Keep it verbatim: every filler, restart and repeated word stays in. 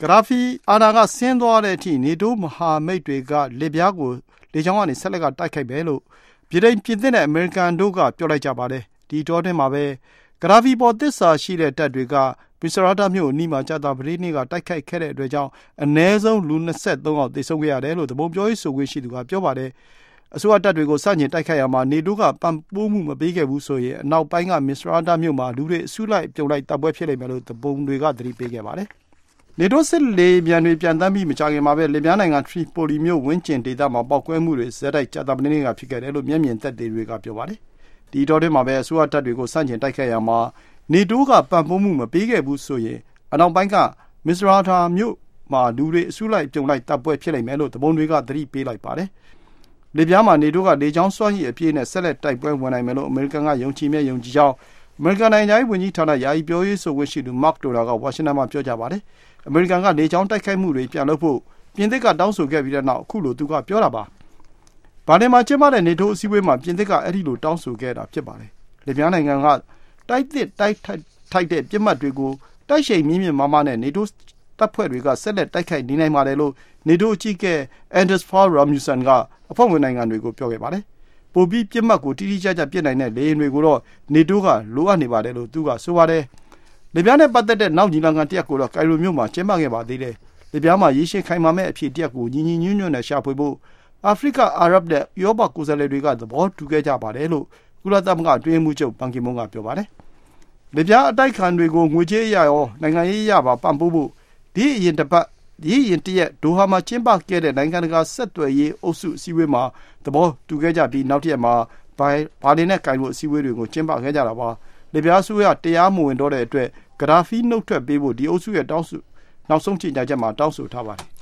ဂရာဖီအာဏာကဆင်းသွားတဲ့အထိနေတိုးမဟာမိတ်တွေကလစ်ပြားကိုလေကြောင်းကနေဆက်လက်ကတိုက်ခိုက်မယ်လို့ဗြိတိန်ပြင်သစ်နဲ့အမေရိကန်တို့ကပြောလိုက်ကြပါတယ်ဒီတော့တင်မှာပဲဂရာဖီပေါ်သစ္စာရှိတဲ့တပ်တွေကမစ္စရာတာမြို့အနီးမှာကြာတာပတေးနေ့ကတိုက်ခိုက်ခဲ့တဲ့အတွက်ကြောင့်အနည်းဆုံးလူ၂၃ယောက်သေဆုံးခဲ့ရတယ်လို့တပုံပြောရေးဆိုခွင့်ရှိသူကပြောပါတယ်အစိုးရတပ်တွေကိုစတင်တိုက်ခိုက်ရမှာနေတိုးကပံ့ပိုးမှုမပေးခဲ့ဘူးဆိုရင်အနောက်ပိုင်းကမစ္စရာတာမြို့မှာလူတွေအစုလိုက်ပြုံလိုက်တပ်ပွဲဖြစ်လိမ့်မယ်လို့တပုံတွေကသတိပေးခဲ့ပါတယ်နေတိုးစစ်လေပြန်တွေပြန်တမ်းပြီးမကြခင်မှာပဲလစ်ဗျားနိုင်ငံထရီပိုလီမြို့ဝန်းကျင်ဒေသမှာပောက်ကွဲမှုတွေဇက်တိုက်ကြာတာပတေးနေ့ကဖြစ်ခဲ့တယ်လို့မျက်မြင်သက်သေတွေကပြောပါတယ်ဒီတော့တင်မှာပဲအစိုးရတပ်တွေကိုစတင်တိုက်ခိုက်ရမှာနေတိုးကပံ့ပိုးမှုမပေးခဲ့ဘူးဆိုရင်အနောက်ပိုင်းကမစ္စရာတာမြို့မှာလူတွေအစုလိုက်ပြုံလိုက်တပ်ပွဲဖြစ်လိမ့်မယ်လို့တပုံတွေကသတိပေးလိုက်ပါတယ်လစ်ဗျားမှာနေတိုးကလေကြောင်းစွမ်းရည်အပြည့်နဲ့ဆက်လက်တိုက်ပွဲဝင်နိုင်မယ်လို့အမေရိကန်ကယုံကြည်မြဲယုံကြည်ကြောင်းအမေရိကန်နိုင်ငံရေးဝန်ကြီးဌာနယာယီပြောရေးဆိုခွင့်ရှိသူမာ့ကတိုနာကဝါရှင်တန်မှာပြောကြပါတယ်အမေရိကန်ကလေကြောင်းတိုက်ခိုက်မှုတွေပြန်လုပ်ဖို့ပြင်သစ်ကတောင်းဆိုခဲ့ပြီးတဲ့နောက်အခုလိုသူကပြောတာပါဘာလင်မှာကျင်းပတဲ့နေတိုးအစည်းအဝေးမှာပြင်သစ်ကအဲ့ဒီလိုတောင်းဆိုခဲ့တာဖြစ်ပါတယ်လစ်ဗျားနိုင်ငံကတိုက်သစ်တိုက်ထိုက်တဲ့ပြစ်မှတ်တွေကိုတိုက်ရှိန်မြင့်မြင့်မားမားနဲ့နေတိုးတပ်ဖွဲ့တွေကဆက်လက်တိုက်ခိုက်နေနိုင်ပါတယ်လို့နေတိုးအကြီးအကဲအန်ဒက်ဖာရာမြူဆန်ကအဖွဲ့ဝင်နိုင်ငံတွေကိုပြောခဲ့ပါတယ်ပိုပြီးပြစ်မှတ်ကိုတိတိကျကျပြစ်နိုင်တဲ့လေယာဉ်တွေကိုတော့နေတိုးကလိုအပ်နေပါတယ်လို့သူကဆိုပါတယ်လစ်ဗျားနဲ့ပတ်သက်တဲ့နောက်ညီလာခံတစ်ရပ်ကိုတော့ကိုင်ရိုမြို့မှာကျင်းပခဲ့ပါသေးတယ်လစ်ဗျားမှာရေရှည်ခိုင်မာမဲ့အဖြစ်တစ်ရပ်ကိုညီညီညွတ်ညွတ်နဲ့ရှာဖွေဖို့အာဖရိကအာရပ်နဲ့ဥရောပကိုယ်စားလှယ်တွေကသဘောတူခဲ့ကြပါတယ်လို့ကုလသမဂ္ဂအတွင်းရေးမှူးချုပ်ဘန်ကီမွန်းကပြောပါတယ်လစ်ဗျားအတိုက်ခံတွေကိုငွေကြေးအရရောနိုင်ငံရေးအရပါပံ့ပိုးဖို့ဒီအရင်တစ်ပတ်ဒီအရင်တရက်ဒိုဟာမှာကျင်းပခဲ့တဲ့နိုင်ငံတကာဆက်သွယ်ရေးအုပ်စုအစည်းအဝေးမှာသဘောတူခဲ့ကြပြီးနောက်တစ်ရက်မှာဘာလင်နဲ့ကိုင်ရိုအစည်းအဝေးတွေကိုကျင်းပခဲ့ကြတာပါလစ်ဗျားအစိုးရတရားမဝင်တော့တဲ့အတွက်ဂရာဖီနှုတ်ထွက်ပေးဖို့ဒီအုပ်စုရဲ့တောင်းဆိုနောက်ဆုံးကြေညာချက်မှာတောင်းဆိုထားပါတယ်